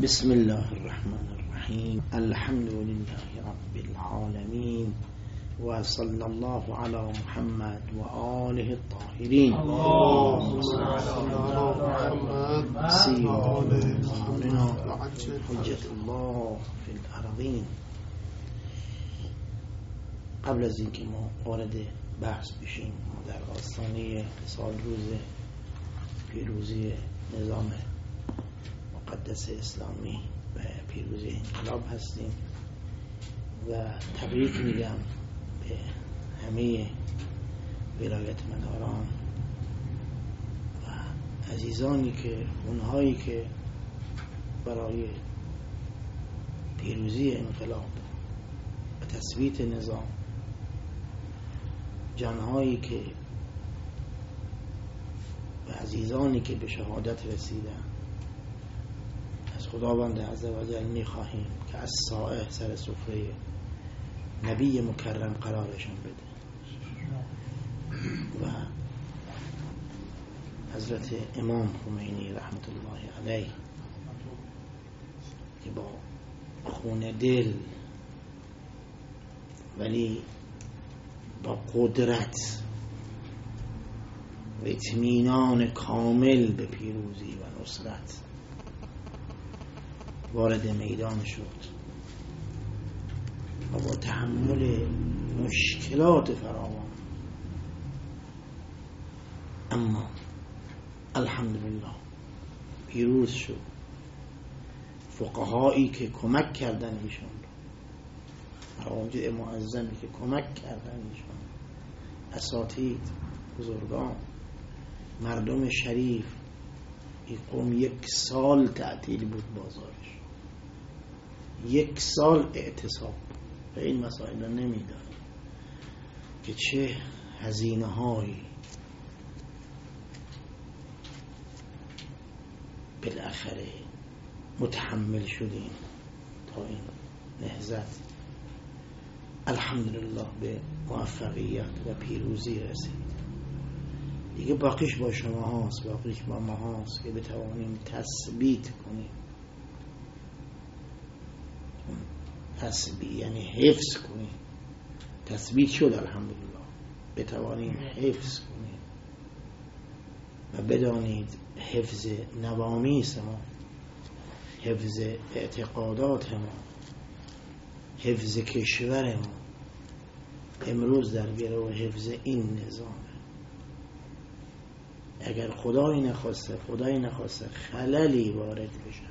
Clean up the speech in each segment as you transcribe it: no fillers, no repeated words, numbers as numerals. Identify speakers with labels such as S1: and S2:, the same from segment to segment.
S1: بسم الله الرحمن الرحیم. الحمد لله رب العالمین و صلی الله علی محمد و آله الطاهرین. اللهم صل علی محمد سیدنا حجت الله فی الارضین. قبل از اینکه ما وارد بحث بشیم، ما در آستانه سال روز پیروزی نظام مقدس اسلامی و پیروزی انقلاب هستیم و تبریک میگم به همه ولایت مداران و عزیزانی که اونهایی که برای پیروزی انقلاب و تثبیت نظام، جانهایی که و عزیزانی که به شهادت رسیدن، از خداوند عزوجل می‌خواهیم که از سائه سر سفره نبی مکرم قرارشان بده و حضرت امام خمینی رحمت الله علیه که با خون دل ولی با قدرت و اطمینان کامل به پیروزی و نصرت وارد میدان شد و با تحمل مشکلات فراوان، اما الحمدلله پیروز شد. فقهایی که کمک کردن ایشان، مراجع معظمی که کمک کردن ایشان، اساتید، بزرگان، مردم شریف، این قوم 1 سال تعطیل بود بازارش، 1 سال اعتصاب و این مسائل را نمیدان که چه هزینه هایی بالاخره متحمل شدیم تا این نهضت الحمدلله به موفقیت و پیروزی رسید. دیگه باقیش با شما هاست، باقیش با ما هاست که بتوانیم تثبیت کنیم. تثبیت یعنی حفظ کنیم. تثبیت شد الحمدلله، بتوانیم حفظ کنیم و بدانید حفظ نوامیس ما، حفظ اعتقادات ما، حفظ کشور ما امروز در گرو حفظ این نظام. اگر خدای نخواسته خللی وارد بشه،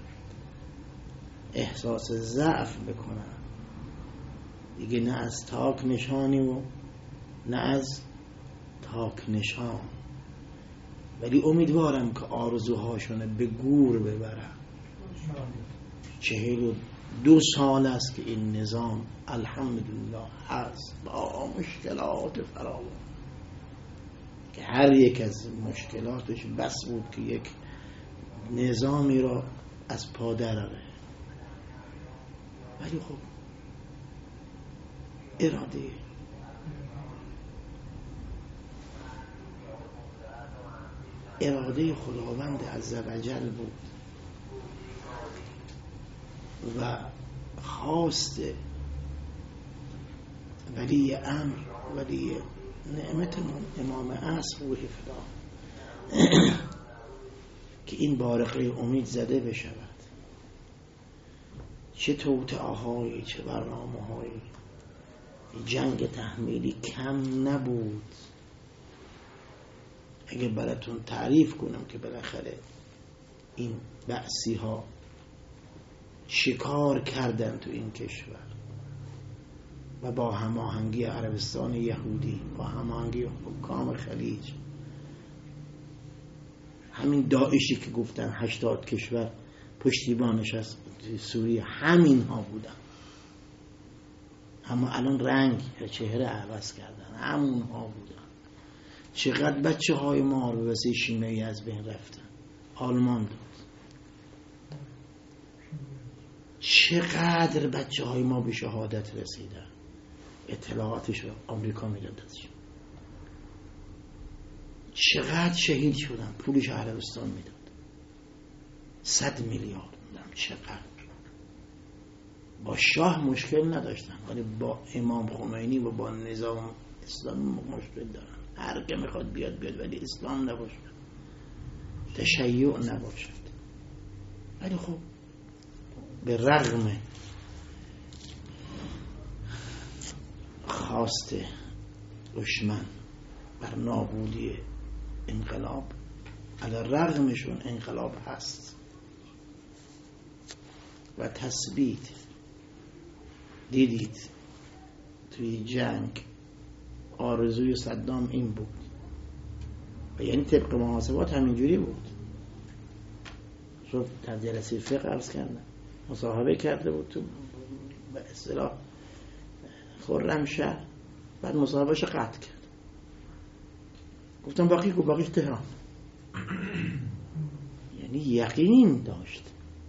S1: احساس ضعف بکنن، دیگه نه از تاک نشانی و نه از تاک نشان، ولی امیدوارم که آرزوهاشونه به گور ببرن. 42 سال است که این نظام الحمدلله هست با مشکلات فراوان که هر یک از مشکلاتش بس بود که یک نظامی را از پا دراره، ولی خب اراده خداوند عزوجل بود و خواست ولی امر، ولی نعمتمون امام عصر روح فدا که این بارقه امید زده بشود. چه توطئه‌هایی، چه برنامه‌هایی، جنگ تحمیلی کم نبود. اگه براتون تعریف کنم که بالاخره این بعثی ها شکار کردن تو این کشور و با هماهنگی عربستان یهودی، با هماهنگی حکام خلیج، همین داعشی که گفتن 80 کشور پشتیبانش از سوریه، همین ها بودن، اما الان رنگ چهره عوض کردن، همون ها بودن. چقدر بچه های ما به واسه شیمیایی از بین رفتن، آلمان داد. چقدر بچه های ما به شهادت رسیدن، اطلاعاتش رو آمریکا میدادش. چقدر شهید شدن، پولش عربستان میداد. 100 میلیارد چقدر با شاه مشکل نداشتن، ولی با امام خمینی و با نظام اسلامی مشکل دارن. هر که میخواد بیاد ولی اسلام نباشه، تشیع نباشد. ولی خب به رغم خواست دشمن بر نابودی انقلاب، علی رغمشون انقلاب هست و تثبیت. دیدید توی جنگ آرزوی صدام این بود و یعنی طبق محاسبات همینجوری بود. صبح در جلسه فقه عرض کردم، مصاحبه کرده بود تو به اصطلاح خرمشهر، بعد مصاحبهش قطع کرد. گفتم باقیش تهران. یعنی یقین داشت.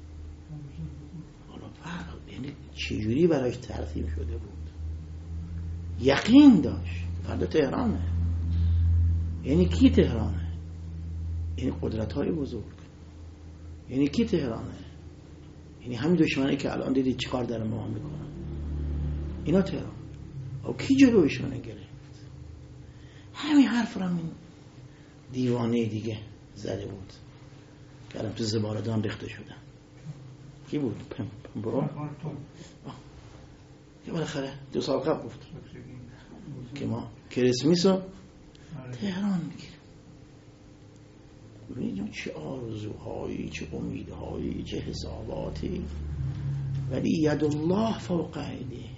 S1: حالا یعنی چجوری براش ترتیب شده بود؟ یقین داشت فردا تهرانه. یعنی کی تهرانه؟ یعنی قدرت‌های بزرگ. یعنی کی تهرانه؟ یعنی همین دشمنی که الان دیدید چیکار دارن با هم میکنن، اینا تهران. او کی جلوشونه گرفت؟ همین حرف رو همین دیوانه دیگه زده بود که الان تو زبالدان ریخته شدن. کی بود؟ برو که بالاخره 2 سال قبل گفت که ما کریسمس رو تهران میگیریم. ببینید چه آرزوهایی، چه امیدهایی، چه حساباتی، ولی ید الله فوق ایدیهم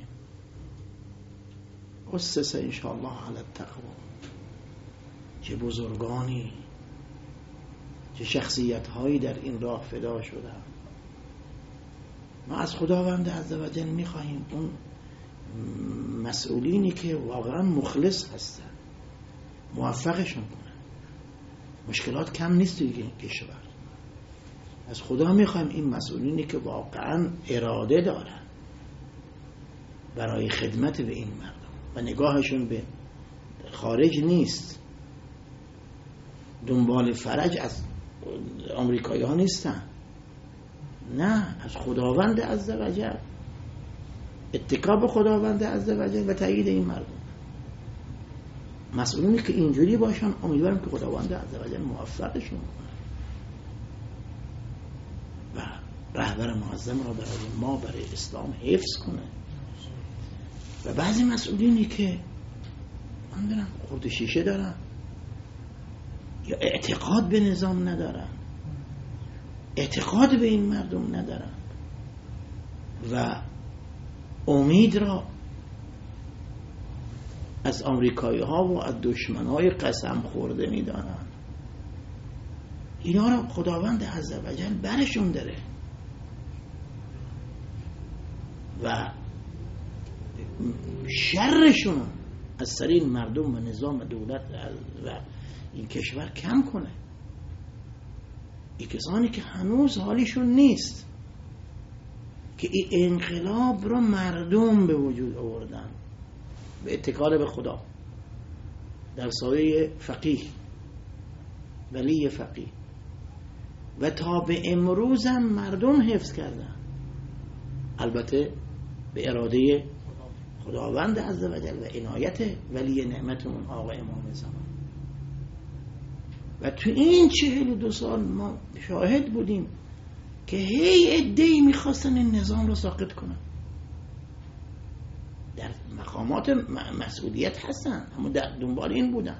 S1: اسس انشاءالله علی التقوا. چه بزرگانی، چه شخصیت‌هایی در این راه فدا شدن. ما از خداوند عزوجل می‌خواهیم اون مسئولینی که واقعا مخلص هستن موفقشون کنن. مشکلات کم نیست توی کشور. از خدا می‌خوایم این مسئولینی که واقعا اراده دارن برای خدمت به این مردم و نگاهشون به خارج نیست، دنبال فرج از آمریکایی ها نیستن، نه، از خداوند عزوجل، اتکا به خداوند عزوجل و تایید این مردم. مسئولینی که اینجوری باشن امیدوارم که خداوند عزوجل موفقشون کنه و رهبر معظم را برای ما، برای اسلام حفظ کنه. و بعضی مسئولینی که من دارم خورد شیشه دارن یا اعتقاد به نظام ندارن، اعتقاد به این مردم ندارن و امید را از آمریکایی ها و از دشمن های قسم خورده می دانن، اینا را خداوند عزوجل برشون داره و شرشون از سر این مردم و نظام و دولت و این کشور کم کنه. این کسانی که هنوز حالیشون نیست که این انقلاب رو مردم به وجود آوردن به اتکال به خدا در سایه فقیه، ولی فقیه، و تا به امروز هم مردم حفظ کردن، البته به اراده خداوند عزوجل و عنایت ولی نعمتمون آقا امام زمان. و تو این 42 سال ما شاهد بودیم که هی عده‌ای میخواستن این نظام رو ساقط کنن، در مقامات مسئولیت هستن، اما در دنبال این بودن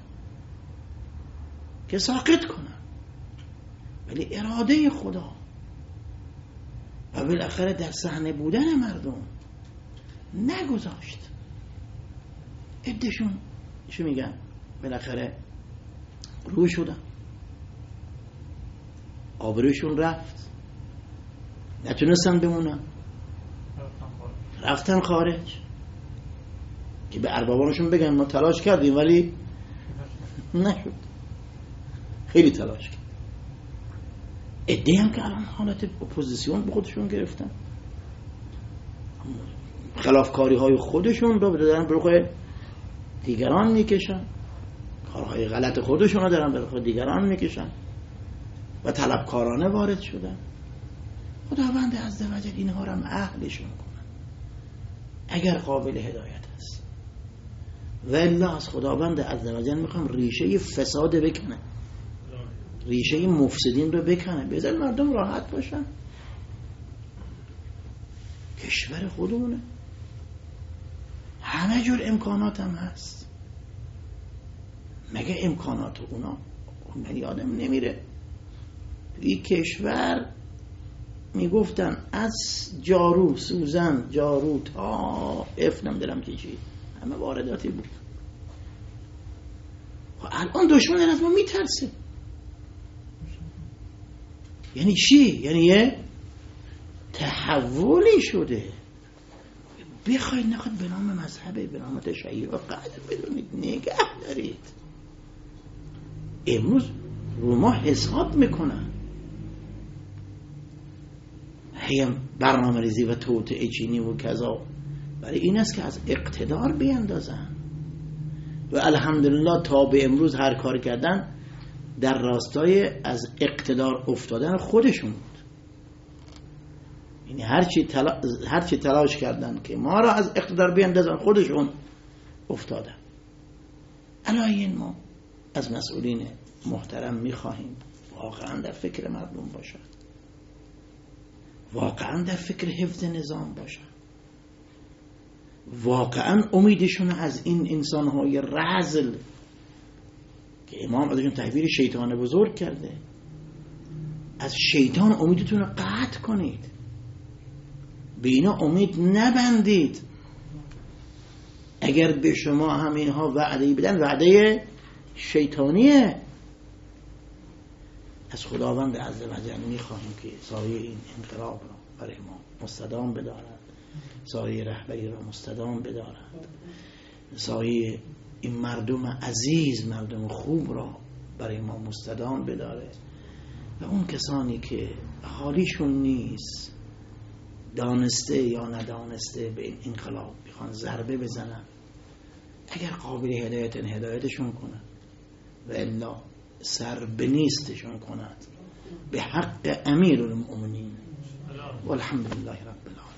S1: که ساقط کنن، ولی اراده خدا و بالاخره در صحنه بودن مردم نگذاشت. عده‌شون چی میگن؟ بالاخره روی شدن، آبروشون رفت، نتونستن بمونن، رفتن خارج که به اربابانشون بگن ما تلاش کردیم ولی نشد. خیلی تلاش کرد. عده‌ای هم که الان حالت اپوزیسیون به خودشون گرفتن، خلافکاری های خودشون رو دارن به رخ دیگران میکشن، کارهای غلط خودشون رو دارن به رخ دیگران میکشن و طلبکارانه وارد شدن خداوند عزوجل اینها را هم اهلشون کنن اگر قابل هدایت است. و الا از خداوند عزوجل میخوام ریشه فساد بکنه، ریشه مفسدین رو بکنه، بذار مردم راحت باشن. کشور خودمونه، همه جور امکانات هم هست. مگه امکانات اونا من یادم نمیره این کشور میگفتن از جارو سوزن جارو تا نمیدونم چی همه وارداتی بود. الان دشمن از ما میترسه. یعنی چی؟ یعنی یه تحولی شده. بخواید نخواید به نام مذهب، به نام تشیع و قدر بدونید نگه دارید. امروز رو ما حساب میکنن، هیم برنامه ریزی و توطئه چینی و کذا برای این است که از اقتدار بیندازن. و الحمدلله تا به امروز هر کار کردن در راستای از اقتدار افتادن خودشون بود. یعنی هرچی تلاش کردن که ما را از اقتدار بیندازن خودشون افتادن. الان ما از مسئولین محترم میخواهیم واقعا در فکر مردم باشن، واقعا در فکر حفظ نظام باشن، واقعا امیدشون از این انسانهای رذل که امام ازشون تعبیر شیطان بزرگ کرده، از شیطان امیدتون رو قطع کنید، به اینا امید نبندید. اگر به شما هم اینها وعده بدن وعده شیطانیه. از خداوند عزوجل میخواهیم که سایه این انقلاب را برای ما مستدام بدارد، سایه رهبری را مستدام بدارد، سایه این مردم عزیز، مردم خوب را برای ما مستدام بداره. و اون کسانی که حالیشون نیست، دانسته یا ندانسته به این انقلاب میخوان ضربه بزنن، اگر قابل هدایتشون کنن و الا سر به نیستشون کند به حق امیرالمؤمنین. والحمدلله رب العالمین.